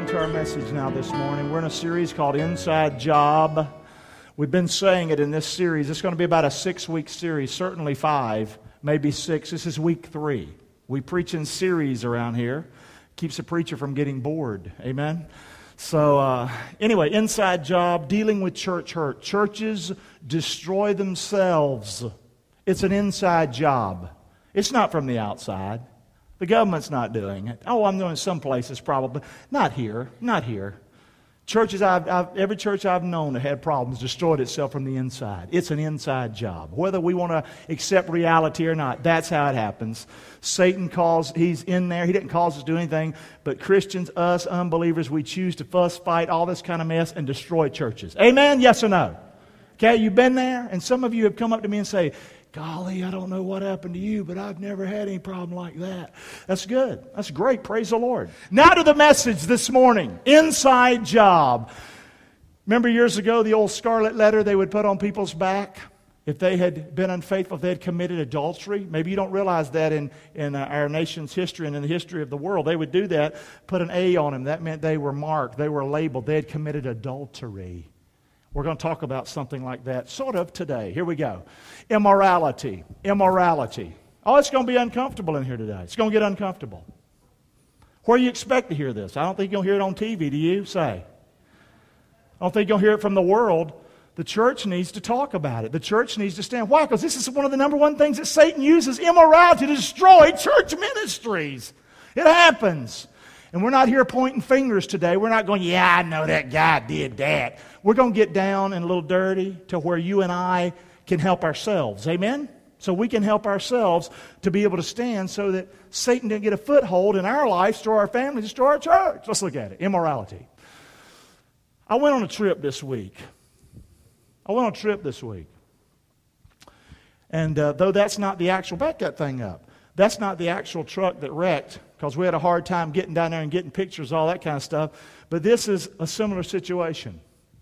to our message now this morning. We're in a series called Inside Job. We've been saying it in this series. It's going to be about a 6-week series, certainly 5, maybe 6. This is week 3. We preach in series around here. Keeps a preacher from getting bored. Amen? So anyway, Inside Job, dealing with church hurt. Churches destroy themselves. It's an inside job. It's not from the outside. The government's not doing it. Oh, I'm doing it some places probably. Not here. Not here. Churches, every church I've known that had problems destroyed itself from the inside. It's an inside job. Whether we want to accept reality or not, that's how it happens. Satan he's in there. He didn't cause us to do anything. But Christians, us, unbelievers, we choose to fuss, fight, all this kind of mess and destroy churches. Amen? Yes or no? Okay, you've been there? And some of you have come up to me and say, golly, I don't know what happened to you, but I've never had any problem like that. That's good. That's great. Praise the Lord. Now to the message this morning. Inside Job. Remember years ago the old scarlet letter they would put on people's back if they had been unfaithful, if they had committed adultery? Maybe you don't realize that in our nation's history and in the history of the world. They would do that, put an A on them. That meant they were marked. They were labeled. They had committed adultery. We're going to talk about something like that sort of today. Here we go. Immorality. Immorality. Oh, it's going to be uncomfortable in here today. It's going to get uncomfortable. Where do you expect to hear this? I don't think you'll hear it on TV, do you? Say. I don't think you'll hear it from the world. The church needs to talk about it. The church needs to stand. Why? Because this is one of the number one things that Satan uses, immorality, to destroy church ministries. It happens. And we're not here pointing fingers today. We're not going, yeah, I know that guy did that. We're going to get down and a little dirty to where you and I can help ourselves. Amen? So we can help ourselves to be able to stand so that Satan didn't get a foothold in our lives, destroy our families, destroy our church. Let's look at it. Immorality. I went on a trip this week. And though that's not the actual, back that thing up. That's not the actual truck that wrecked, because we had a hard time getting down there and getting pictures, all that kind of stuff. But this is a similar situation.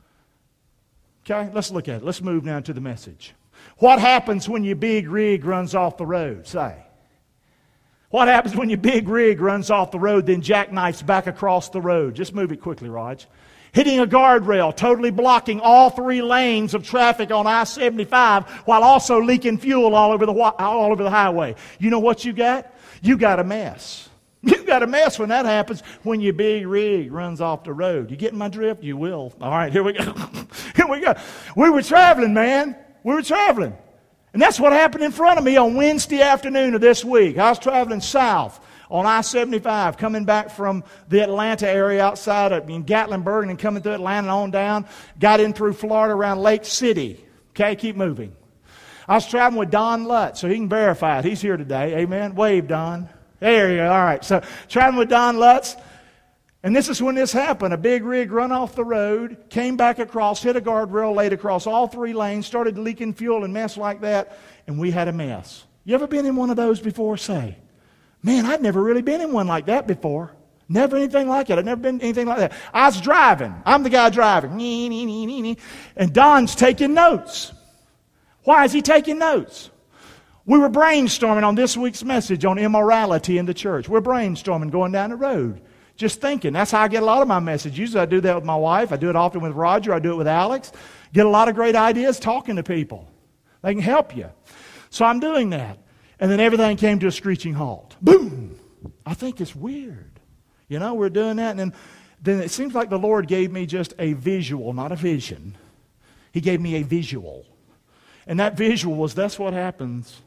Okay, let's look at it. Let's move now to the message. What happens when your big rig runs off the road? Say. What happens when your big rig runs off the road, then jackknifes back across the road? Just move it quickly, Raj. Hitting a guardrail, totally blocking all 3 lanes of traffic on I-75 while also leaking fuel all over the highway. You know what you got? You got a mess. You got a mess when that happens, when your big rig runs off the road. You getting my drift? You will. All right, here we go. Here we go. We were traveling, man. We were traveling. And that's what happened in front of me on Wednesday afternoon of this week. I was traveling south on I-75, coming back from the Atlanta area outside of Gatlinburg and coming through Atlanta and on down. Got in through Florida around Lake City. Okay, keep moving. I was traveling with Don Lutz, so he can verify it. He's here today. Amen. Wave, Don. There you go. All right. So traveling with Don Lutz. And this is when this happened. A big rig run off the road, came back across, hit a guardrail, laid across all 3 lanes, started leaking fuel and mess like that, and we had a mess. You ever been in one of those before? Say. Man, I've never really been in one like that before. Never anything like it. I've never been anything like that. I was driving. I'm the guy driving. And Don's taking notes. Why is he taking notes? We were brainstorming on this week's message on immorality in the church. We're brainstorming going down the road. Just thinking. That's how I get a lot of my message. Usually I do that with my wife. I do it often with Roger. I do it with Alex. Get a lot of great ideas talking to people. They can help you. So I'm doing that. And then everything came to a screeching halt. Boom! I think it's weird. You know, we're doing that, and then it seems like the Lord gave me just a visual, not a vision. He gave me a visual. And that visual was, that's what happens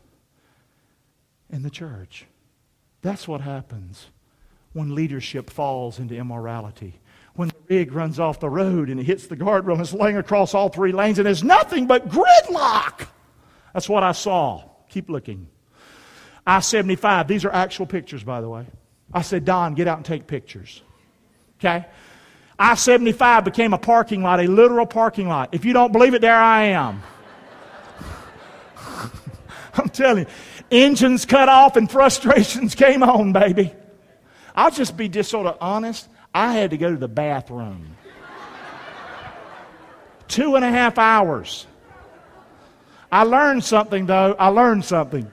in the church. That's what happens when leadership falls into immorality. When the rig runs off the road and it hits the guardrail and it's laying across all 3 lanes and there's nothing but gridlock. That's what I saw. Keep looking. I-75. These are actual pictures, by the way. I said, Don, get out and take pictures. Okay? I-75 became a parking lot, a literal parking lot. If you don't believe it, there I am. I'm telling you. Engines cut off and frustrations came on, baby. I'll just be sort of honest. I had to go to the bathroom. 2.5 hours. I learned something, though. I learned something,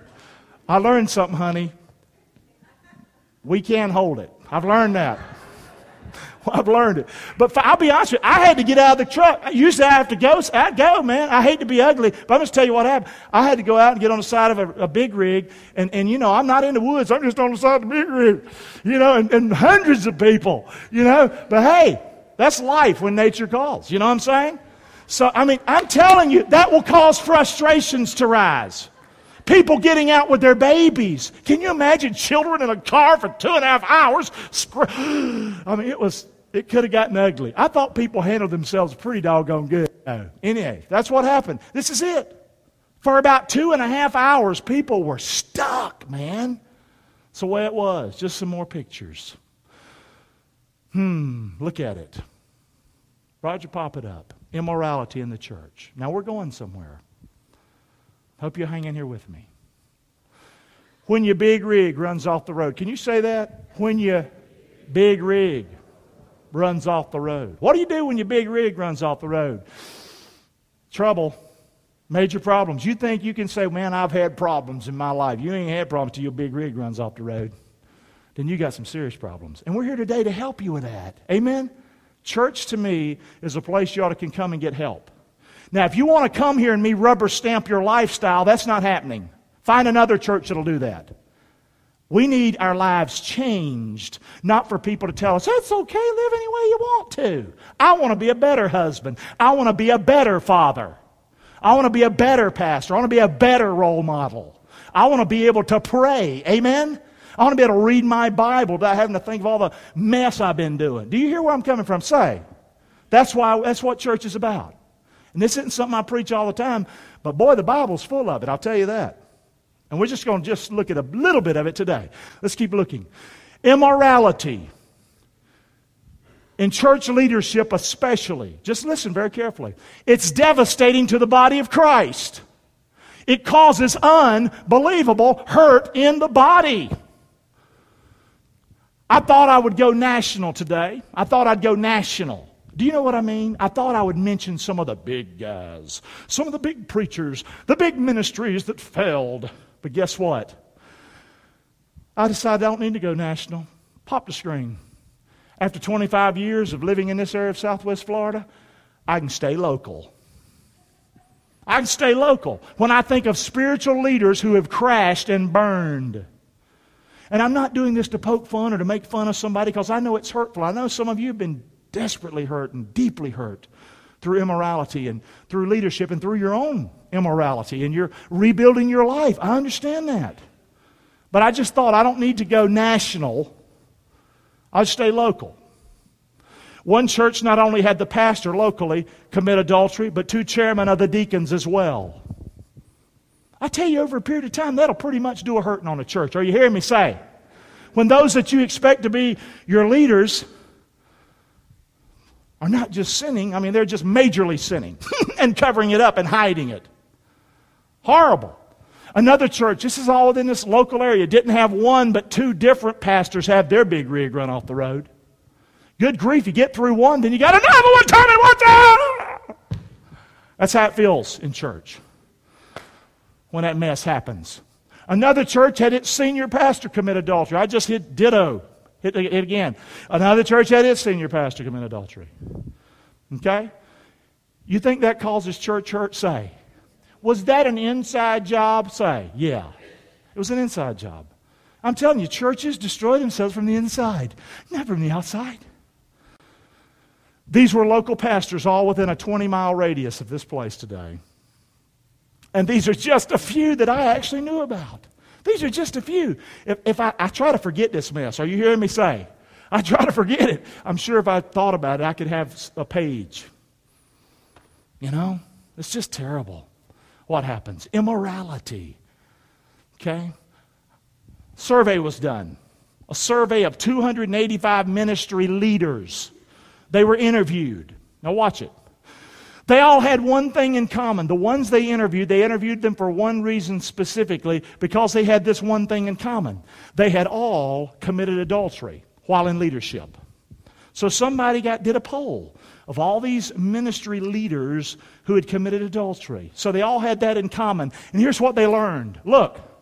honey. We can't hold it. I've learned that. Well, I've learned it. But I'll be honest with you, I had to get out of the truck. Usually I have to go. I'd go, man. I hate to be ugly, but I'm just tell you what happened. I had to go out and get on the side of a big rig. And I'm not in the woods. I'm just on the side of the big rig. And hundreds of people, But hey, that's life when nature calls. You know what I'm saying? So, I'm telling you, that will cause frustrations to rise. People getting out with their babies. Can you imagine children in a car for 2.5 hours? It could have gotten ugly. I thought people handled themselves pretty doggone good. Anyway, that's what happened. This is it. For about 2.5 hours, people were stuck, man. That's the way it was. Just some more pictures. Look at it. Roger, pop it up. Immorality in the church. Now we're going somewhere. Hope you hang in here with me. When your big rig runs off the road. Can you say that? When your big rig runs off the road. What do you do when your big rig runs off the road? Trouble. Major problems. You think you can say, man, I've had problems in my life. You ain't had problems till your big rig runs off the road. Then you got some serious problems. And we're here today to help you with that. Amen? Church to me is a place you ought to come and get help. Now, if you want to come here and me rubber stamp your lifestyle, that's not happening. Find another church that'll do that. We need our lives changed, not for people to tell us, it's okay, live any way you want to. I want to be a better husband. I want to be a better father. I want to be a better pastor. I want to be a better role model. I want to be able to pray. Amen? I want to be able to read my Bible without having to think of all the mess I've been doing. Do you hear where I'm coming from? Say. That's what church is about. And this isn't something I preach all the time, but boy, the Bible's full of it, I'll tell you that. And we're just going to look at a little bit of it today. Let's keep looking. Immorality. In church leadership especially. Just listen very carefully. It's devastating to the body of Christ. It causes unbelievable hurt in the body. I thought I would go national today. I thought I'd go national. Do you know what I mean? I thought I would mention some of the big guys, some of the big preachers, the big ministries that failed. But guess what? I decided I don't need to go national. Pop the screen. After 25 years of living in this area of Southwest Florida, I can stay local. I can stay local when I think of spiritual leaders who have crashed and burned. And I'm not doing this to poke fun or to make fun of somebody because I know it's hurtful. I know some of you have been desperately hurt and deeply hurt through immorality and through leadership and through your own immorality, and you're rebuilding your life. I understand that. But I just thought I don't need to go national. I'll stay local. One church not only had the pastor locally commit adultery, but 2 chairmen of the deacons as well. I tell you, over a period of time, that'll pretty much do a hurting on a church. Are you hearing me say? When those that you expect to be your leaders are not just sinning, they're just majorly sinning and covering it up and hiding it. Horrible. Another church, this is all within this local area, didn't have 1 but 2 different pastors have their big rig run off the road. Good grief, you get through one, then you got another one coming. What's that? That's how it feels in church when that mess happens. Another church had its senior pastor commit adultery. I just hit ditto. Hit again. Another church had its senior pastor commit adultery. Okay? You think that causes church hurt? Say. Was that an inside job? Say. Yeah. It was an inside job. I'm telling you, churches destroy themselves from the inside, not from the outside. These were local pastors all within a 20-mile radius of this place today. And these are just a few that I actually knew about. These are just a few. If I try to forget this mess, are you hearing me say? I try to forget it. I'm sure if I thought about it, I could have a page. It's just terrible. What happens? Immorality. Okay? Survey was done. A survey of 285 ministry leaders. They were interviewed. Now watch it. They all had one thing in common. The ones they interviewed them for one reason specifically, because they had this one thing in common. They had all committed adultery while in leadership. So somebody did a poll of all these ministry leaders who had committed adultery. So they all had that in common. And here's what they learned. Look,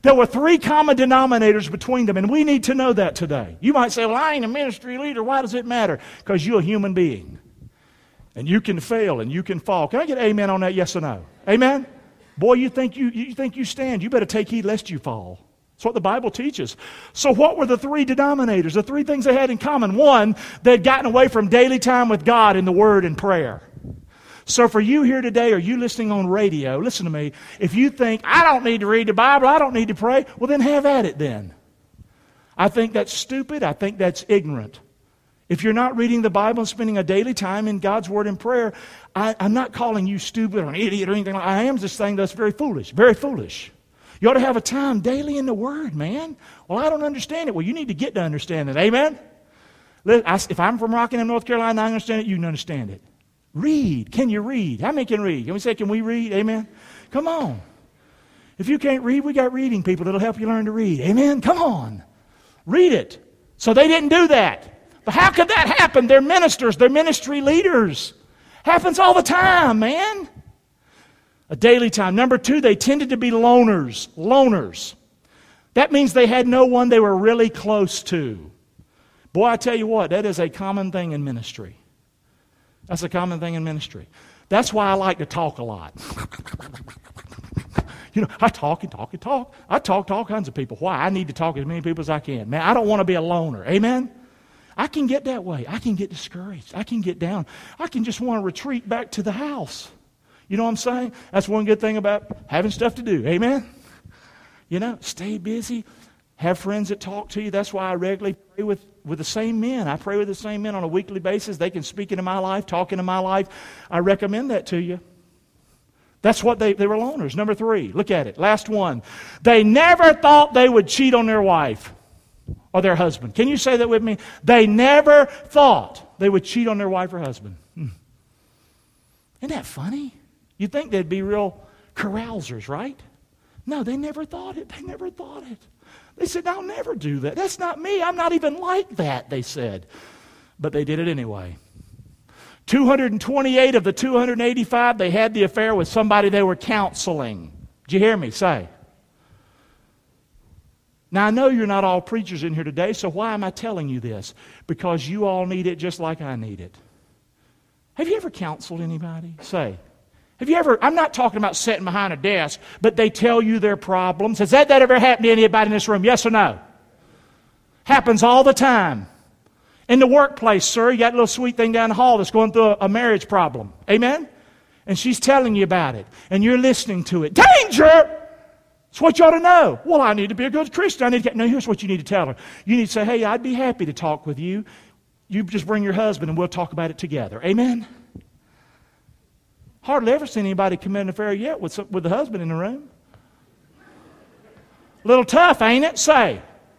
There were 3 common denominators between them, and we need to know that today. You might say, well, I ain't a ministry leader. Why does it matter? Because you're a human being. And you can fail and you can fall. Can I get amen on that, yes or no? Amen? Boy, you think you stand. You better take heed lest you fall. That's what the Bible teaches. So what were the 3 denominators, the 3 things they had in common? One, they'd gotten away from daily time with God in the Word and prayer. So for you here today, or you listening on radio, listen to me, if you think, I don't need to read the Bible, I don't need to pray, well then have at it then. I think that's stupid. I think that's ignorant. If you're not reading the Bible and spending a daily time in God's Word and prayer, I'm not calling you stupid or an idiot or anything like that. I am just saying that's very foolish, very foolish. You ought to have a time daily in the Word, man. Well, I don't understand it. Well, you need to get to understand it. Amen? If I'm from Rockingham, North Carolina, I understand it, you can understand it. Read. Can you read? How many can read? Can we say, can we read? Amen? Come on. If you can't read, we got reading people that'll help you learn to read. Amen? Come on. Read it. So they didn't do that. But how could that happen? They're ministers. They're ministry leaders. Happens all the time, man. A daily time. Number 2, they tended to be loners. Loners. That means they had no one they were really close to. Boy, I tell you what, that is a common thing in ministry. That's a common thing in ministry. That's why I like to talk a lot. You know, I talk and talk and talk. I talk to all kinds of people. Why? I need to talk to as many people as I can. Man, I don't want to be a loner. Amen? I can get that way. I can get discouraged. I can get down. I can just want to retreat back to the house. You know what I'm saying? That's one good thing about having stuff to do. Amen? You know, stay busy. Have friends that talk to you. That's why I regularly pray with the same men. I pray with the same men on a weekly basis. They can speak into my life, talk into my life. I recommend that to you. That's what they were loners. Number 3, look at it. Last one. They never thought they would cheat on their wife or their husband. Can you say that with me? They never thought they would cheat on their wife or husband. Isn't that funny? You'd think they'd be real carousers, right? No, they never thought it. They never thought it. They said, I'll never do that. That's not me. I'm not even like that, they said. But they did it anyway. 228 of the 285, they had the affair with somebody they were counseling. Did you hear me say? Now, I know you're not all preachers in here today, so why am I telling you this? Because you all need it just like I need it. Have you ever counseled anybody? Say. Have you ever, I'm not talking about sitting behind a desk, but they tell you their problems. Has that ever happened to anybody in this room? Yes or no? Happens all the time. In the workplace, sir, you got a little sweet thing down the hall that's going through a marriage problem. Amen? And she's telling you about it, and you're listening to it. Danger! It's what you ought to know. Well, I need to be a good Christian. I need to. No, here's what you need to tell her. You need to say, hey, I'd be happy to talk with you. You just bring your husband, and we'll talk about it together. Amen? Hardly ever seen anybody commit an affair yet with the husband in the room. A little tough, ain't it? Say.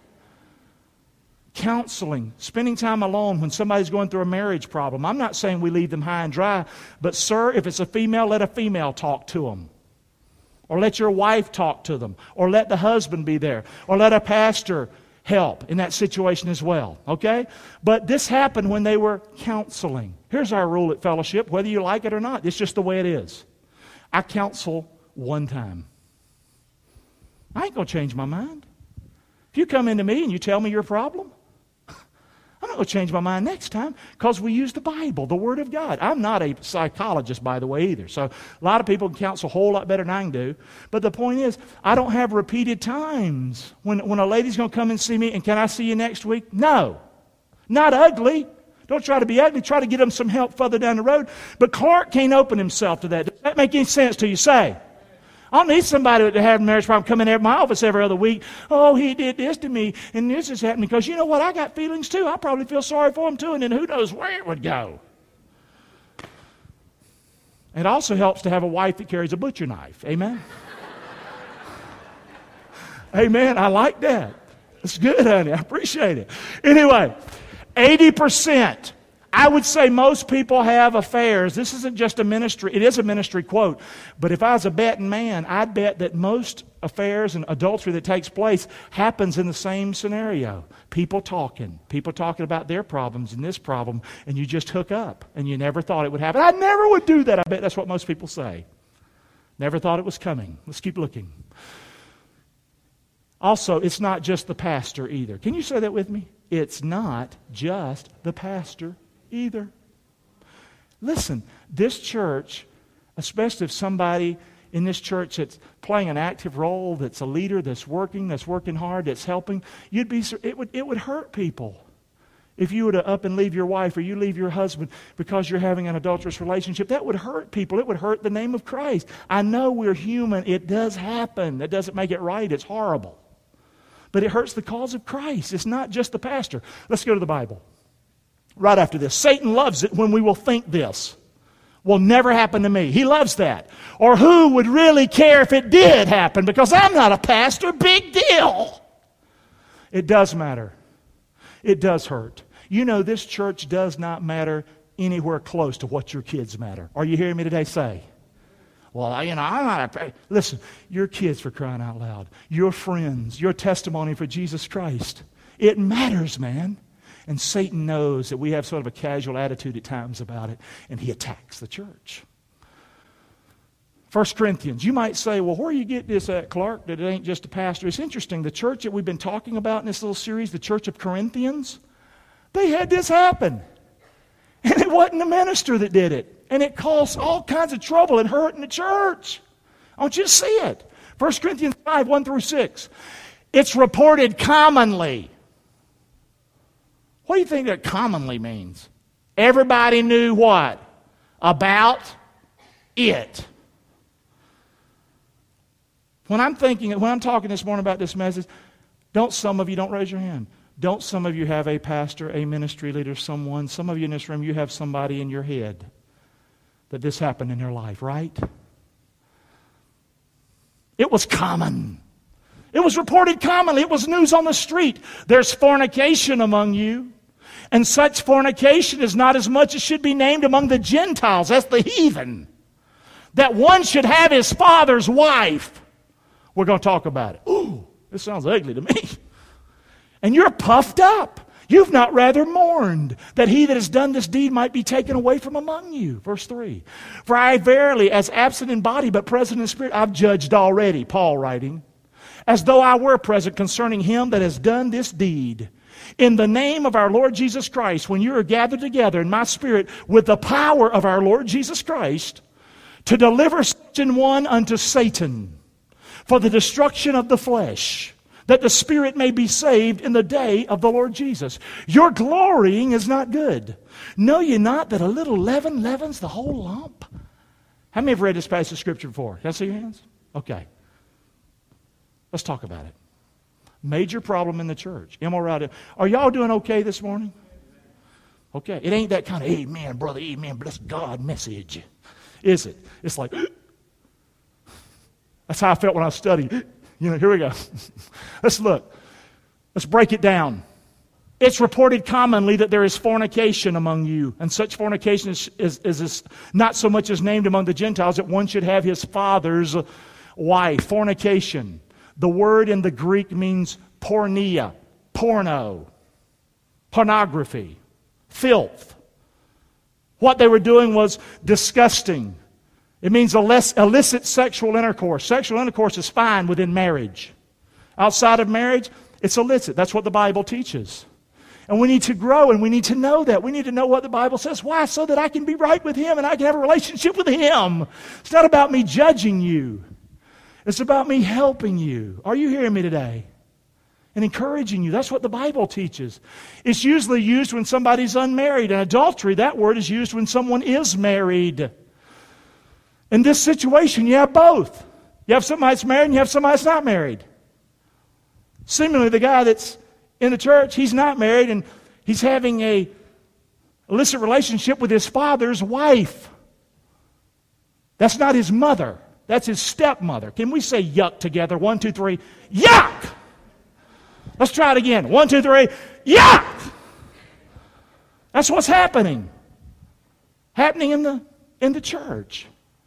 Counseling, spending time alone when somebody's going through a marriage problem. I'm not saying we leave them high and dry, but sir, if it's a female, let a female talk to them. Or let your wife talk to them. Or let the husband be there. Or let a pastor help in that situation as well. Okay? But this happened when they were counseling. Here's our rule at Fellowship, whether you like it or not. It's just the way it is. I counsel one time. I ain't going to change my mind. If you come into me and you tell me your problem, I'm not going to change my mind next time because we use the Bible, the Word of God. I'm not a psychologist, by the way, either. So a lot of people can counsel a whole lot better than I can do. But the point is, I don't have repeated times when a lady's going to come and see me and can I see you next week? No. Not ugly. Don't try to be ugly. Try to get them some help further down the road. But Clark can't open himself to that. Does that make any sense to you? Say. I don't need somebody to have a marriage problem come in my office every other week. Oh, he did this to me, and this is happening. Because you know what? I got feelings too. I probably feel sorry for him too, and then who knows where it would go. It also helps to have a wife that carries a butcher knife. Amen? Amen. I like that. It's good, honey. I appreciate it. Anyway, 80%. I would say most people have affairs. This isn't just a ministry. It is a ministry quote. But if I was a betting man, I'd bet that most affairs and adultery that takes place happens in the same scenario. People talking about their problems and this problem, and you just hook up, and you never thought it would happen. I never would do that. I bet that's what most people say. Never thought it was coming. Let's keep looking. Also, it's not just the pastor either. Can you say that with me? It's not just the pastor either. Listen, this church, especially if somebody in this church that's playing an active role, that's a leader, that's working hard, that's helping, it would hurt people if you were to up and leave your wife or you leave your husband because you're having an adulterous relationship. That would hurt people. It would hurt the name of Christ. I know we're human. It does happen. That doesn't make it right. It's horrible. But it hurts the cause of Christ. It's not just the pastor. Let's go to the Bible. Right after this. Satan loves it when we will think this will never happen to me. He loves that. Or who would really care if it did happen? Because I'm not a pastor. Big deal. It does matter. It does hurt. You know, this church does not matter anywhere close to what your kids matter. Are you hearing me today say? Well, I'm not a... Listen, your kids, for crying out loud, your friends, your testimony for Jesus Christ, it matters, man. And Satan knows that we have sort of a casual attitude at times about it, and he attacks the church. 1 Corinthians, you might say, well, where do you get this at, Clark, that it ain't just a pastor? It's interesting. The church that we've been talking about in this little series, the church of Corinthians, they had this happen. And it wasn't the minister that did it. And it caused all kinds of trouble and hurt in the church. I want you to see it. 1 Corinthians 5, 1 through 6. It's reported commonly. What do you think that commonly means? Everybody knew what? About it. When I'm talking this morning about this message, don't raise your hand. Don't some of you have a pastor, a ministry leader, some of you in this room, you have somebody in your head that this happened in their life, right? It was common. It was reported commonly. It was news on the street. There's fornication among you. And such fornication is not as much as should be named among the Gentiles. That's the heathen. That one should have his father's wife. We're going to talk about it. Ooh, this sounds ugly to me. And you're puffed up. You've not rather mourned that he that has done this deed might be taken away from among you. Verse 3. For I verily, as absent in body but present in spirit, I've judged already, Paul writing, as though I were present concerning him that has done this deed. In the name of our Lord Jesus Christ, when you are gathered together in my spirit with the power of our Lord Jesus Christ, to deliver such an one unto Satan for the destruction of the flesh, that the spirit may be saved in the day of the Lord Jesus. Your glorying is not good. Know ye not that a little leaven leavens the whole lump? How many have read this passage of Scripture before? Can I see your hands? Okay. Let's talk about it. Major problem in the church. Immorality. Are y'all doing okay this morning? Okay. It ain't that kind of, amen, brother, amen, bless God message. Is it? It's like, that's how I felt when I was studying. Here we go. Let's look. Let's break it down. It's reported commonly that there is fornication among you, and such fornication is not so much as named among the Gentiles that one should have his father's wife. Fornication. The word in the Greek means porneia, porno, pornography, filth. What they were doing was disgusting. It means illicit sexual intercourse. Sexual intercourse is fine within marriage. Outside of marriage, it's illicit. That's what the Bible teaches. And we need to grow and we need to know that. We need to know what the Bible says. Why? So that I can be right with Him and I can have a relationship with Him. It's not about me judging you. It's about me helping you. Are you hearing me today? And encouraging you. That's what the Bible teaches. It's usually used when somebody's unmarried. And adultery, that word is used when someone is married. In this situation, you have both. You have somebody that's married and you have somebody that's not married. Similarly, the guy that's in the church, he's not married and he's having a illicit relationship with his father's wife. That's not his mother. That's his stepmother. Can we say yuck together? 1, 2, 3. Yuck! Let's try it again. 1, 2, 3. Yuck! That's what's happening. Happening in the church.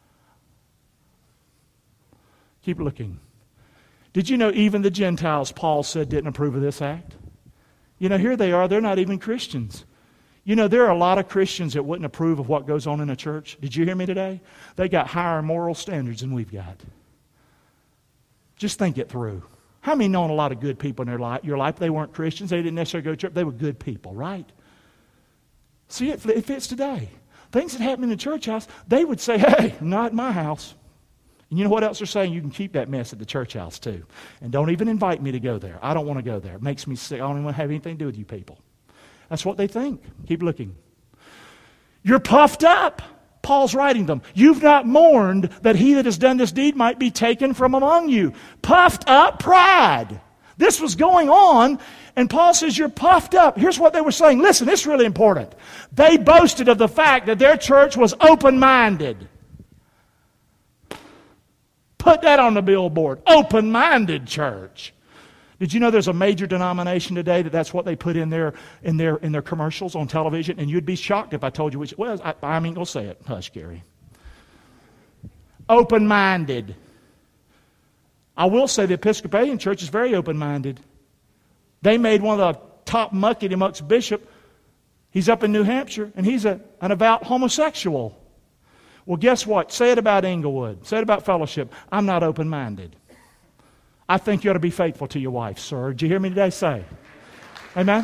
Keep looking. Did you know even the Gentiles, Paul said, didn't approve of this act? Here they are. They're not even Christians. There are a lot of Christians that wouldn't approve of what goes on in a church. Did you hear me today? They got higher moral standards than we've got. Just think it through. How many known a lot of good people in your life? They weren't Christians. They didn't necessarily go to church. They were good people, right? See, it fits today. Things that happen in the church house, they would say, hey, not in my house. And you know what else they're saying? You can keep that mess at the church house too. And don't even invite me to go there. I don't want to go there. It makes me sick. I don't even want to have anything to do with you people. That's what they think. Keep looking. You're puffed up. Paul's writing them. You've not mourned that he that has done this deed might be taken from among you. Puffed up pride. This was going on, and Paul says you're puffed up. Here's what they were saying. Listen, this is really important. They boasted of the fact that their church was open-minded. Put that on the billboard. Open-minded church. Did you know there's a major denomination today that's what they put in their commercials on television? And you'd be shocked if I told you which it was. I mean, go say it. Hush, Gary. Open-minded. I will say the Episcopalian Church is very open-minded. They made one of the top muckety-mucks bishop. He's up in New Hampshire, and he's an avowed homosexual. Well, guess what? Say it about Englewood. Say it about Fellowship. I'm not open-minded. I think you ought to be faithful to your wife, sir. Did you hear me today say? Amen?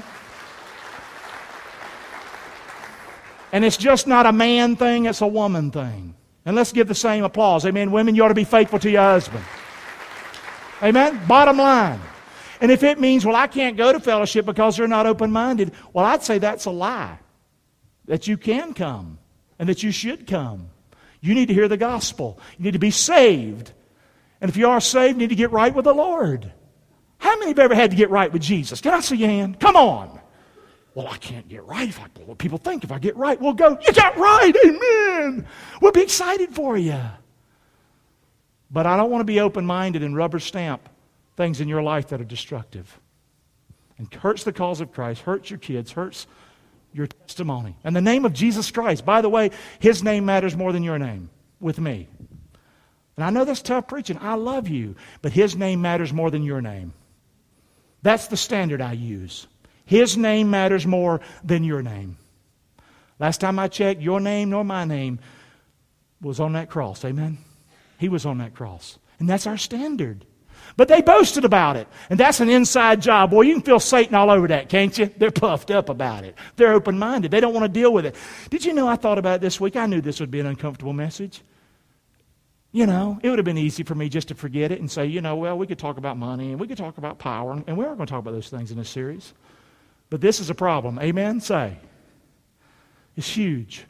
And it's just not a man thing, it's a woman thing. And let's give the same applause. Amen? Women, you ought to be faithful to your husband. Amen? Bottom line. And if it means, well, I can't go to Fellowship because they're not open-minded, well, I'd say that's a lie. That you can come and that you should come. You need to hear the gospel. You need to be saved. And if you are saved, you need to get right with the Lord. How many have ever had to get right with Jesus? Can I see your hand? Come on. Well, I can't get right. What people think if I get right, we'll go, you got right, amen. We'll be excited for you. But I don't want to be open-minded and rubber stamp things in your life that are destructive. And hurts the cause of Christ, hurts your kids, hurts your testimony. And the name of Jesus Christ, by the way, His name matters more than your name with me. And I know that's tough preaching. I love you. But His name matters more than your name. That's the standard I use. His name matters more than your name. Last time I checked, your name nor my name was on that cross. Amen? He was on that cross. And that's our standard. But they boasted about it. And that's an inside job. Boy, you can feel Satan all over that, can't you? They're puffed up about it. They're open-minded. They don't want to deal with it. Did you know I thought about it this week? I knew this would be an uncomfortable message. You know, it would have been easy for me just to forget it and say, well, we could talk about money and we could talk about power. And we are going to talk about those things in this series. But this is a problem. Amen? Say. It's huge.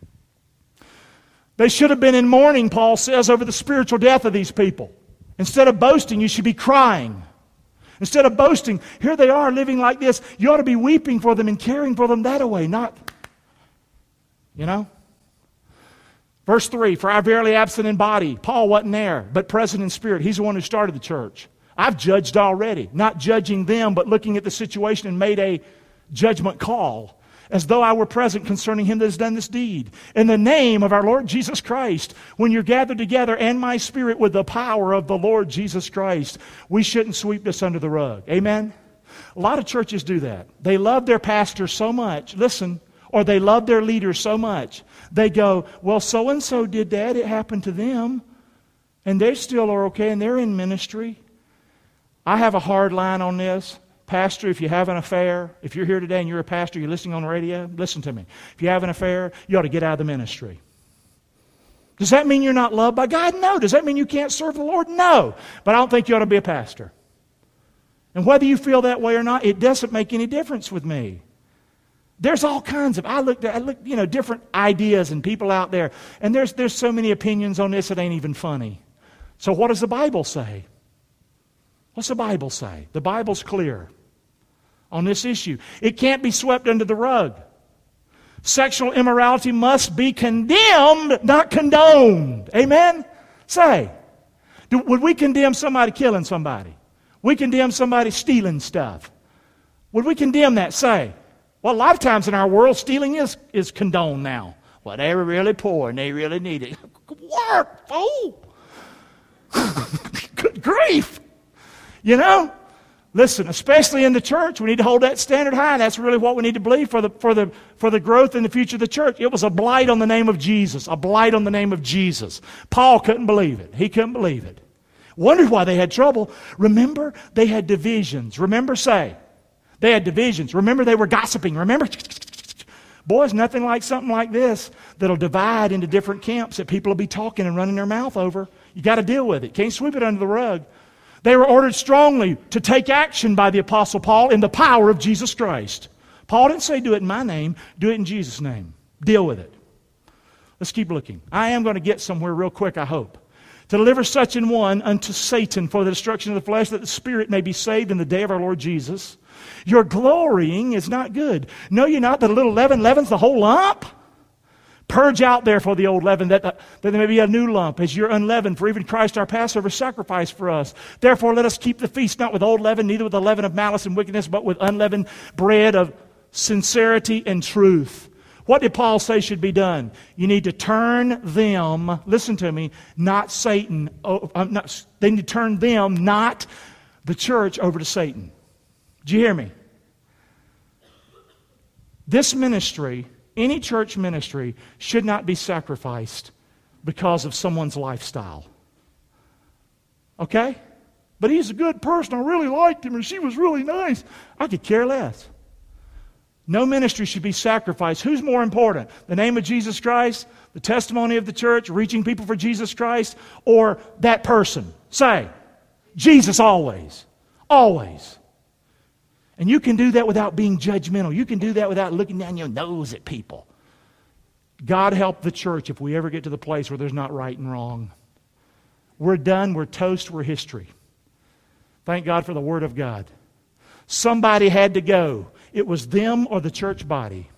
They should have been in mourning, Paul says, over the spiritual death of these people. Instead of boasting, you should be crying. Instead of boasting, here they are living like this. You ought to be weeping for them and caring for them that way, not, Verse 3, for I verily absent in body. Paul wasn't there, but present in spirit. He's the one who started the church. I've judged already. Not judging them, but looking at the situation and made a judgment call. As though I were present concerning him that has done this deed. In the name of our Lord Jesus Christ, when you're gathered together and my spirit with the power of the Lord Jesus Christ, we shouldn't sweep this under the rug. Amen? A lot of churches do that. They love their pastor so much, listen, or they love their leader so much. They go, well, so-and-so did that. It happened to them. And they still are okay, and they're in ministry. I have a hard line on this. Pastor, if you have an affair, if you're here today and you're a pastor, you're listening on the radio, listen to me. If you have an affair, you ought to get out of the ministry. Does that mean you're not loved by God? No. Does that mean you can't serve the Lord? No. But I don't think you ought to be a pastor. And whether you feel that way or not, it doesn't make any difference with me. There's all kinds of, I looked different ideas and people out there, and there's so many opinions on this it ain't even funny. So what does the Bible say? What's the Bible say? The Bible's clear on this issue. It can't be swept under the rug. Sexual immorality must be condemned, not condoned. Amen? Say, would we condemn somebody killing somebody? We condemn somebody stealing stuff. Would we condemn that? Say, well, a lot of times in our world, stealing is condoned now. Well, they were really poor and they really need it. Work, fool! Good grief! Listen, especially in the church, we need to hold that standard high, and that's really what we need to believe for the growth in the future of the church. It was a blight on the name of Jesus, a blight on the name of Jesus. Paul couldn't believe it. He couldn't believe it. Wondered why they had trouble. Remember, they had divisions. Remember, say. They had divisions. Remember, they were gossiping. Remember? Boys, nothing like something like this that'll divide into different camps that people will be talking and running their mouth over. You got to deal with it. Can't sweep it under the rug. They were ordered strongly to take action by the Apostle Paul in the power of Jesus Christ. Paul didn't say do it in my name. Do it in Jesus' name. Deal with it. Let's keep looking. I am going to get somewhere real quick, I hope. To deliver such an one unto Satan for the destruction of the flesh, that the spirit may be saved in the day of our Lord Jesus. Your glorying is not good. Know ye not that a little leaven leavens the whole lump? Purge out therefore the old leaven, that there may be a new lump, as you're unleavened. For even Christ our Passover sacrificed for us. Therefore let us keep the feast not with old leaven, neither with the leaven of malice and wickedness, but with unleavened bread of sincerity and truth. What did Paul say should be done? You need to turn them, listen to me, not Satan. They need to turn them, not the church, over to Satan. Did you hear me? This ministry, any church ministry, should not be sacrificed because of someone's lifestyle. Okay? But he's a good person. I really liked him, or she was really nice. I could care less. No ministry should be sacrificed. Who's more important? The name of Jesus Christ, the testimony of the church, reaching people for Jesus Christ, or that person? Say, Jesus always. Always. And you can do that without being judgmental. You can do that without looking down your nose at people. God help the church if we ever get to the place where there's not right and wrong. We're done. We're toast. We're history. Thank God for the Word of God. Somebody had to go. It was them or the church body.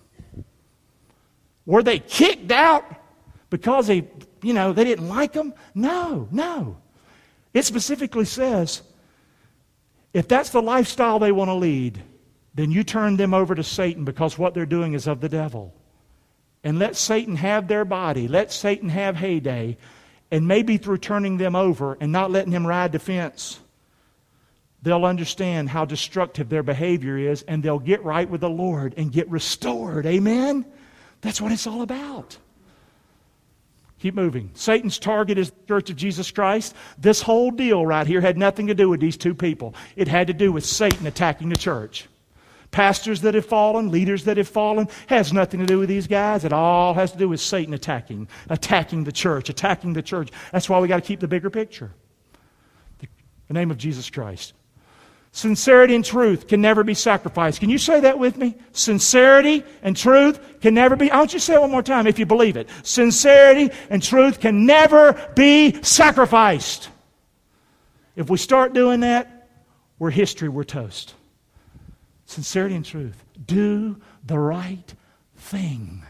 Were they kicked out because they didn't like them? No. It specifically says, if that's the lifestyle they want to lead, then you turn them over to Satan, because what they're doing is of the devil. And let Satan have their body. Let Satan have heyday. And maybe through turning them over and not letting him ride the fence, they'll understand how destructive their behavior is, and they'll get right with the Lord and get restored. Amen? That's what it's all about. Keep moving. Satan's target is the Church of Jesus Christ. This whole deal right here had nothing to do with these two people. It had to do with Satan attacking the church. Pastors that have fallen, leaders that have fallen, has nothing to do with these guys. It all has to do with Satan attacking the church, attacking the church. That's why we got to keep the bigger picture. The name of Jesus Christ. Sincerity and truth can never be sacrificed. Can you say that with me? Sincerity and truth can never be. I want you to say it one more time if you believe it. Sincerity and truth can never be sacrificed. If we start doing that, we're history, we're toast. Sincerity and truth. Do the right thing.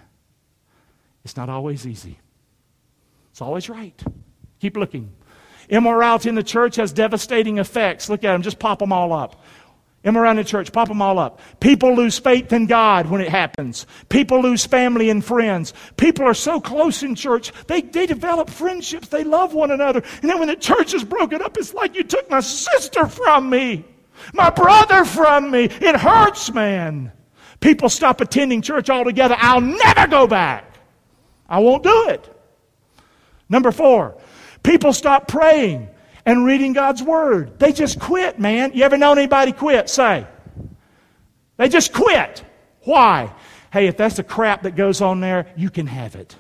It's not always easy. It's always right. Keep looking. Immorality in the church has devastating effects. Look at them. Just pop them all up. Immorality in the church. Pop them all up. People lose faith in God when it happens. People lose family and friends. People are so close in church. They develop friendships. They love one another. And then when the church is broken up, it's like you took my sister from me. My brother from me. It hurts, man. People stop attending church altogether. I'll never go back. I won't do it. Number 4. People stop praying and reading God's Word. They just quit, man. You ever known anybody quit? Say. They just quit. Why? Hey, if that's the crap that goes on there, you can have it.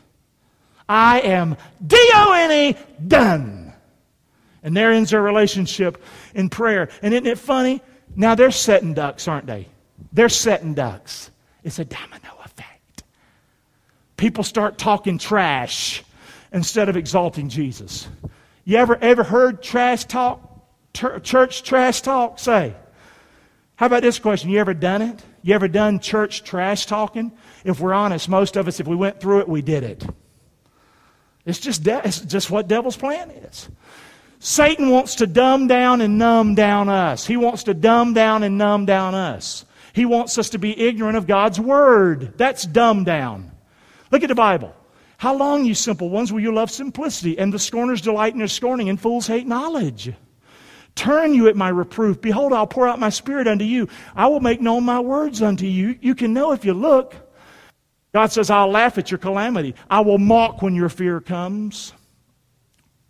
I am D-O-N-E, done. And there ends their relationship in prayer. And isn't it funny? Now they're setting ducks, aren't they? They're setting ducks. It's a domino effect. People start talking trash instead of exalting Jesus. You ever heard trash talk? Church trash talk? Say. How about this question? You ever done it? You ever done church trash talking? If we're honest, most of us, if we went through it, we did it. It's just what devil's plan is. Satan wants to dumb down and numb down us. He wants to dumb down and numb down us. He wants us to be ignorant of God's Word. That's dumb down. Look at the Bible. How long, you simple ones, will you love simplicity? And the scorners delight in their scorning, and fools hate knowledge. Turn you at my reproof. Behold, I'll pour out my Spirit unto you. I will make known my words unto you. You can know if you look. God says, I'll laugh at your calamity. I will mock when your fear comes.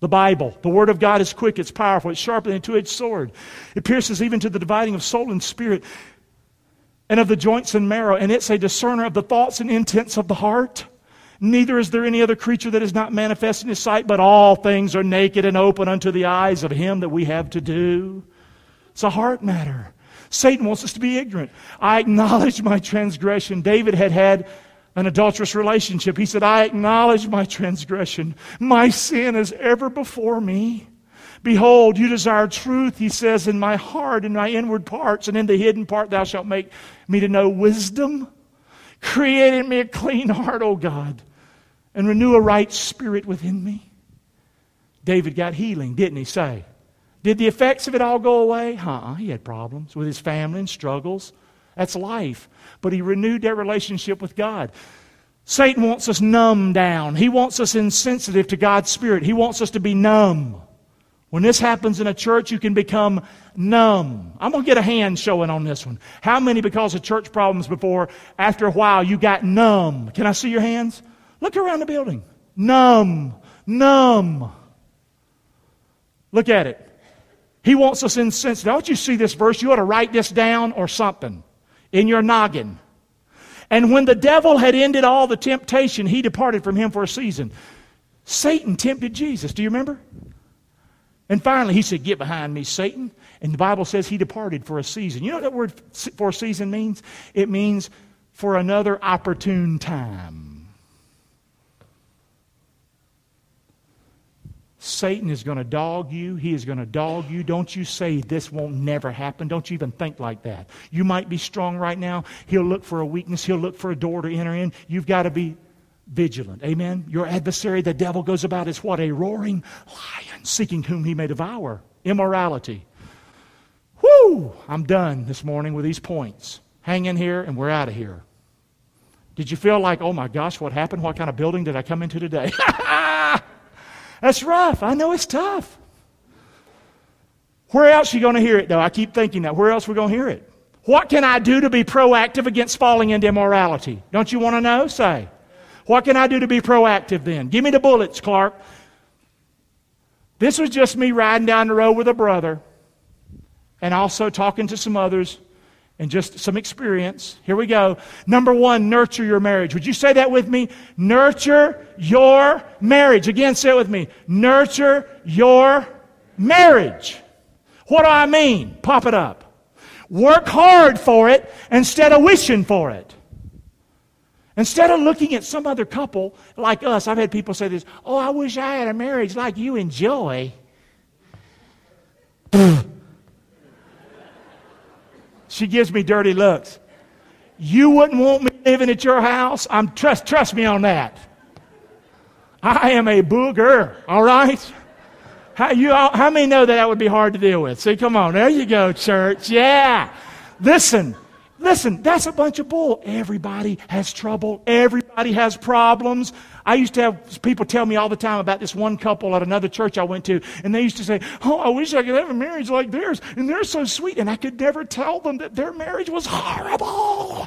The Bible, the Word of God is quick, it's powerful, it's sharper than a two-edged sword. It pierces even to the dividing of soul and spirit and of the joints and marrow, and it's a discerner of the thoughts and intents of the heart. Neither is there any other creature that is not manifest in His sight, but all things are naked and open unto the eyes of Him that we have to do. It's a heart matter. Satan wants us to be ignorant. I acknowledge my transgression. David had an adulterous relationship. He said, I acknowledge my transgression. My sin is ever before me. Behold, you desire truth, he says, in my heart, in my inward parts, and in the hidden part thou shalt make me to know wisdom. Create in me a clean heart, O God, and renew a right spirit within me. David got healing, didn't he say? Did the effects of it all go away? He had problems with his family and struggles. That's life. But he renewed that relationship with God. Satan wants us numb down. He wants us insensitive to God's Spirit. He wants us to be numb. When this happens in a church, you can become numb. I'm going to get a hand showing on this one. How many, because of church problems before, after a while, you got numb? Can I see your hands? Look around the building. Numb. Numb. Look at it. He wants us insensitive. Don't you see this verse? You ought to write this down or something in your noggin. And when the devil had ended all the temptation, he departed from him for a season. Satan tempted Jesus. Do you remember? And finally he said, get behind me, Satan. And the Bible says he departed for a season. You know what that word for a season means? It means for another opportune time. Satan is going to dog you. He is going to dog you. Don't you say this won't never happen. Don't you even think like that. You might be strong right now. He'll look for a weakness. He'll look for a door to enter in. You've got to be vigilant. Amen? Your adversary, the devil, goes about as what? A roaring lion, seeking whom he may devour. Immorality. Whoo! I'm done this morning with these points. Hang in here and we're out of here. Did you feel like, oh my gosh, what happened? What kind of building did I come into today? That's rough. I know it's tough. Where else are you going to hear it, though? I keep thinking that. Where else are we going to hear it? What can I do to be proactive against falling into immorality? Don't you want to know? Say. What can I do to be proactive then? Give me the bullets, Clark. This was just me riding down the road with a brother and also talking to some others and just some experience. Here we go. Number one, nurture your marriage. Would you say that with me? Nurture your marriage. Again, say it with me. Nurture your marriage. What do I mean? Pop it up. Work hard for it instead of wishing for it. Instead of looking at some other couple like us, I've had people say this, oh, I wish I had a marriage like you enjoy. She gives me dirty looks. You wouldn't want me living at your house? Trust me on that. I am a booger, all right? How many know that would be hard to deal with? See, come on, there you go, church. Yeah. Listen, that's a bunch of bull. Everybody has trouble. Everybody has problems. I used to have people tell me all the time about this one couple at another church I went to, and they used to say, oh, I wish I could have a marriage like theirs, and they're so sweet, and I could never tell them that their marriage was horrible.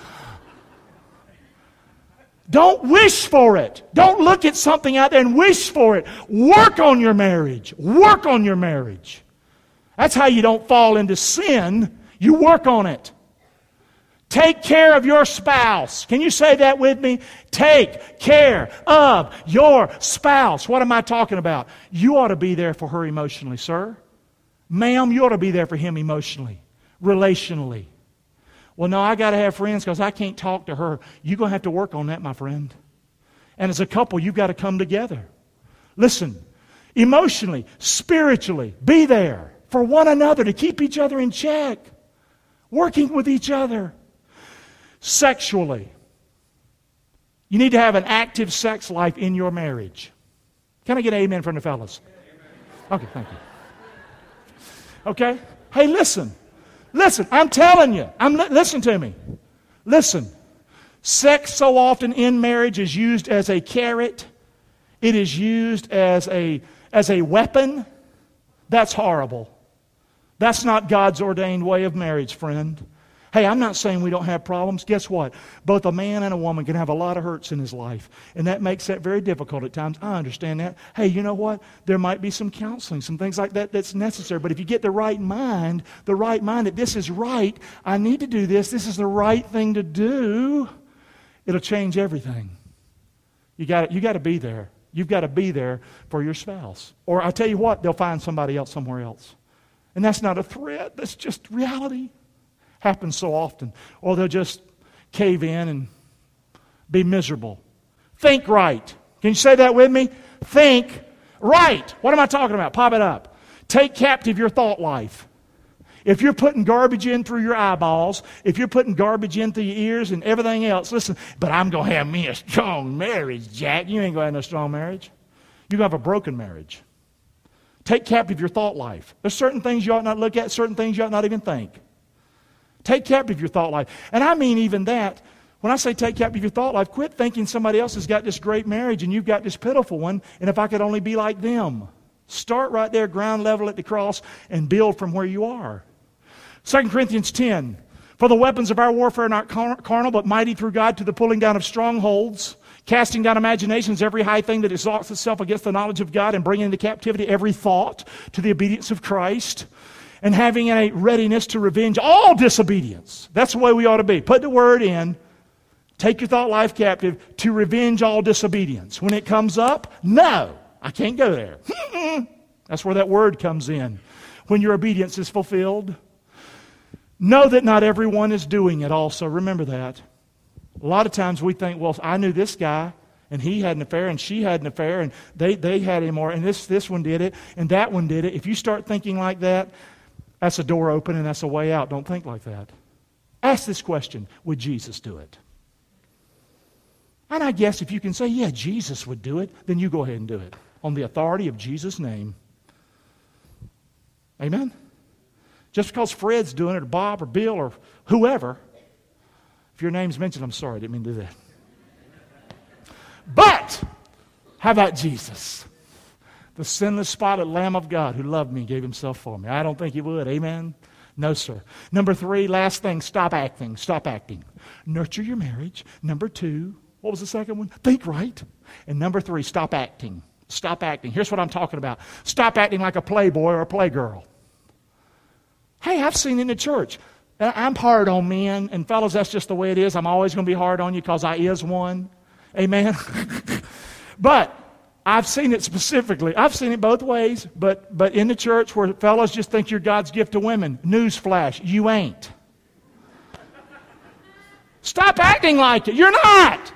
Don't wish for it. Don't look at something out there and wish for it. Work on your marriage. Work on your marriage. That's how you don't fall into sin. You work on it. Take care of your spouse. Can you say that with me? Take care of your spouse. What am I talking about? You ought to be there for her emotionally, sir. Ma'am, you ought to be there for him emotionally, relationally. Well, no, I got to have friends because I can't talk to her. You're going to have to work on that, my friend. And as a couple, you've got to come together. Listen, emotionally, spiritually, be there for one another to keep each other in check. Working with each other. Sexually, you need to have an active sex life in your marriage. Can I get an amen from the fellas? Okay, thank you. Okay? Hey, listen. I'm telling you. Listen to me. Listen. Sex so often in marriage is used as a carrot. It is used as a weapon. That's horrible. That's not God's ordained way of marriage, friend. Hey, I'm not saying we don't have problems. Guess what? Both a man and a woman can have a lot of hurts in his life. And that makes that very difficult at times. I understand that. Hey, you know what? There might be some counseling, some things like that that's necessary. But if you get the right mind that this is right, I need to do this is the right thing to do, it'll change everything. You got to be there. You've got to be there for your spouse. Or I tell you what, they'll find somebody else somewhere else. And that's not a threat. That's just reality. Happens so often. Or they'll just cave in and be miserable. Think right. Can you say that with me? Think right. What am I talking about? Pop it up. Take captive your thought life. If you're putting garbage in through your eyeballs, if you're putting garbage in through your ears and everything else, listen, but I'm going to have me a strong marriage, Jack. You ain't going to have no strong marriage. You're going to have a broken marriage. Take captive your thought life. There's certain things you ought not look at, certain things you ought not even think. Take captive your thought life. And I mean even that. When I say take captive your thought life, quit thinking somebody else has got this great marriage and you've got this pitiful one, and if I could only be like them. Start right there, ground level at the cross, and build from where you are. 2 Corinthians 10. For the weapons of our warfare are not carnal, but mighty through God to the pulling down of strongholds, casting down imaginations, every high thing that exalts itself against the knowledge of God, and bringing into captivity every thought to the obedience of Christ, and having a readiness to revenge all disobedience. That's the way we ought to be. Put the word in. Take your thought life captive to revenge all disobedience. When it comes up, no, I can't go there. That's where that word comes in. When your obedience is fulfilled. Know that not everyone is doing it also. Remember that. A lot of times we think, well, I knew this guy, and he had an affair, and she had an affair, and they had him, and this one did it, and that one did it. If you start thinking like that, that's a door open and that's a way out. Don't think like that. Ask this question, would Jesus do it? And I guess if you can say, yeah, Jesus would do it, then you go ahead and do it. On the authority of Jesus' name. Amen? Just because Fred's doing it, or Bob, or Bill, or whoever, if your name's mentioned, I'm sorry, I didn't mean to do that. But, how about Jesus? The sinless, spotted Lamb of God who loved me and gave himself for me. I don't think he would. Amen? No, sir. Number 3, last thing, stop acting. Stop acting. Nurture your marriage. Number 2, what was the second one? Think right. And number 3, stop acting. Stop acting. Here's what I'm talking about. Stop acting like a playboy or a playgirl. Hey, I've seen in the church. I'm hard on men, and fellas, that's just the way it is. I'm always going to be hard on you because I is one. Amen? But I've seen it specifically. I've seen it both ways, but in the church where fellas just think you're God's gift to women, newsflash, you ain't. Stop acting like it. You're not.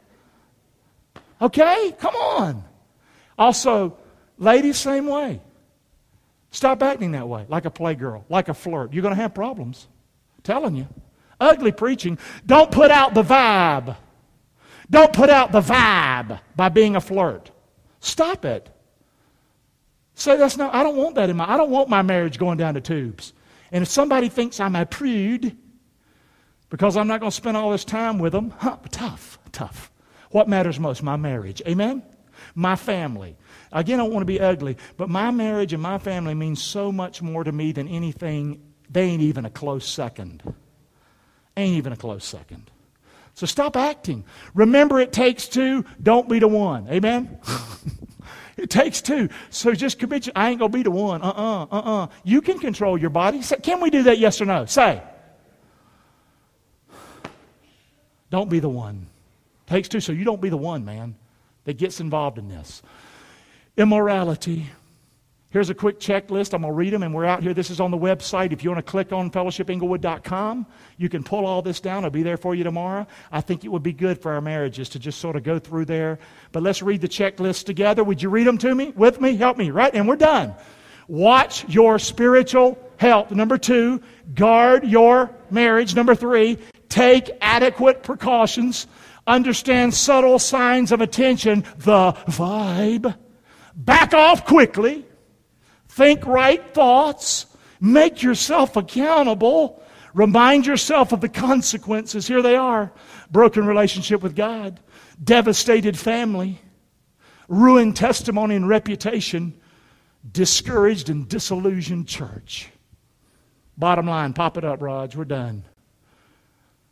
Okay? Come on. Also, ladies, same way. Stop acting that way, like a playgirl, like a flirt. You're going to have problems. I'm telling you. Ugly preaching. Don't put out the vibe. Don't put out the vibe by being a flirt. Stop it. Say I don't want that I don't want my marriage going down the tubes. And if somebody thinks I'm a prude because I'm not going to spend all this time with them, tough. What matters most? My marriage. Amen? My family. Again, I don't want to be ugly, but my marriage and my family means so much more to me than anything. They ain't even a close second. Ain't even a close second. So stop acting. Remember, it takes 2. Don't be the one. Amen? It takes 2. So just commit. I ain't going to be the one. You can control your body. Can we do that, yes or no? Say. Don't be the one. Takes 2, so you don't be the one, man, that gets involved in this. Immorality. Here's a quick checklist. I'm going to read them, and we're out here. This is on the website. If you want to click on fellowshipinglewood.com, you can pull all this down. It'll be there for you tomorrow. I think it would be good for our marriages to just sort of go through there. But let's read the checklist together. Would you read them to me? With me? Help me, right? And we're done. Watch your spiritual health. Number 2, guard your marriage. Number 3, take adequate precautions. Understand subtle signs of attention, the vibe. Back off quickly. Think right thoughts. Make yourself accountable. Remind yourself of the consequences. Here they are. Broken relationship with God. Devastated family. Ruined testimony and reputation. Discouraged and disillusioned church. Bottom line, pop it up, Raj. We're done.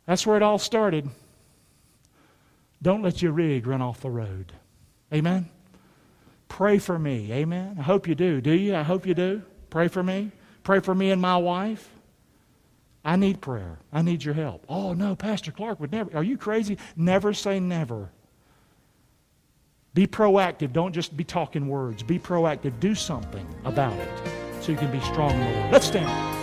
That's where it all started. Don't let your rig run off the road. Amen? Pray for me. Amen? I hope you do. Do you? I hope you do. Pray for me. Pray for me and my wife. I need prayer. I need your help. Oh, no, Pastor Clark would never. Are you crazy? Never say never. Be proactive. Don't just be talking words. Be proactive. Do something about it so you can be strong in the Lord. Let's stand.